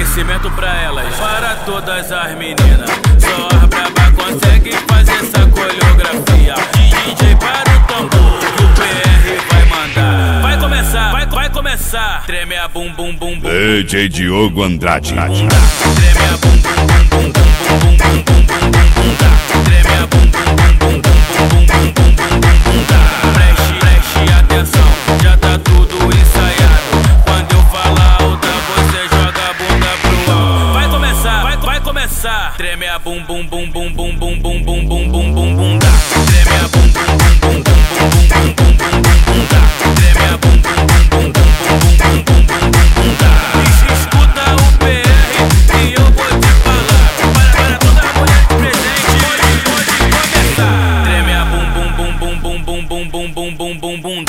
aquecimento pra elas, para todas as meninas. Só a braba consegue fazer essa coreografia. DJ para o tambor, que o PR vai mandar. Vai começar, vai começar. Treme a bum bum bum bum. DJ Diogo Andrade. Treme a bum bum bum bum bum bum bum bum bum bum. Treme a bum bum bum bum bum bum bum bum bum. Preste atenção, já tá tudo ensaiado. Quando eu falar alta, você joga a bunda pro alto. Vai começar. Treme a bum bum bum bum bum bum bum bum bum bum bum bum. Treme a bum bum bum bum bum bum bum bum bum bum. Treme a bum bum bum bum bum bum bum bum bum. Escuta o PR e eu vou te falar. Para toda mulher presente, pode começar. Treme a bum bum bum bum bum bum bum bum bum bum bum.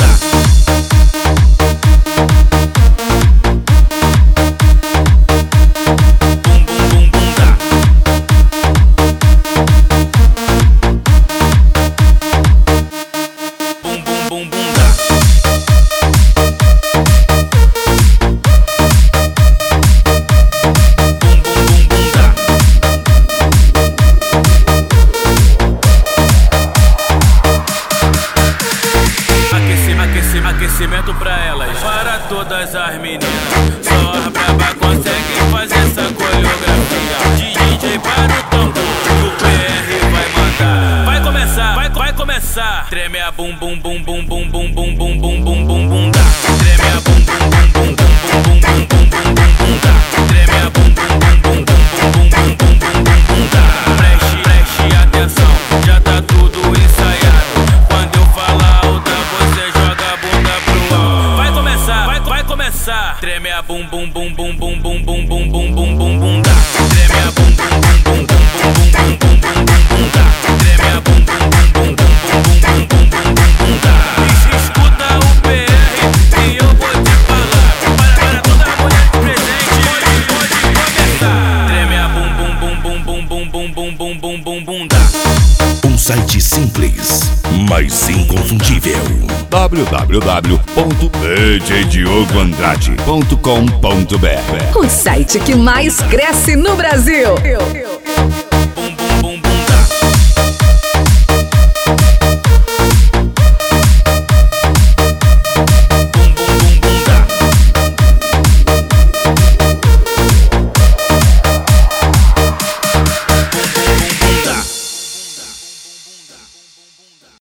Aquecimento pra elas, para todas as meninas. Só a braba consegue fazer essa coreografia. DJ para o tambor, o PR vai mandar. Vai começar. Treme a bum bum bum bum bum bum bum bum bum bum bum bum. Treme a bum bum bum bum bum bum bum bum bum bum bum. Treme a bum bum bum bum bum bum bum bum bum. Preste atenção, já tá tudo ensaiado. Quando eu falar alta, você joga a bunda pro alto. Vai começar. Treme a bum bum bum bum bum bum bum bum bum bum bum bum. Treme a bum bum bum bum bum bum bum bum bum bum. Treme a bum bum bum bum bum bum bum bum bum. Escuta o PR e eu vou te falar. Para toda mulher presente, pode começar. Treme a bum bum bum bum bum bum bum bum bum bum bum. Um site simples, mas inconfundível. www.djdiogoandrade.com.br. O site que mais cresce no Brasil.